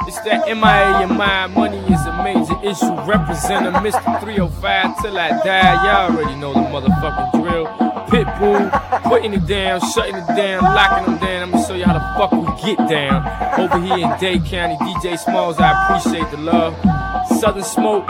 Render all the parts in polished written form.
It's that MIA your mind, money is a major issue. Representing Mr. 305 till I die. Y'all already know the motherfucking drill. Pitbull, putting it down, shutting it down, locking them down. I'm gonna show you how the fuck we get down. Over here in Dade County, DJ Smalls, I appreciate the love. Southern Smoke.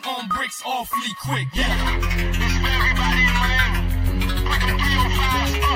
Awfully quick, yeah. This is for everybody in Miami. With the 305.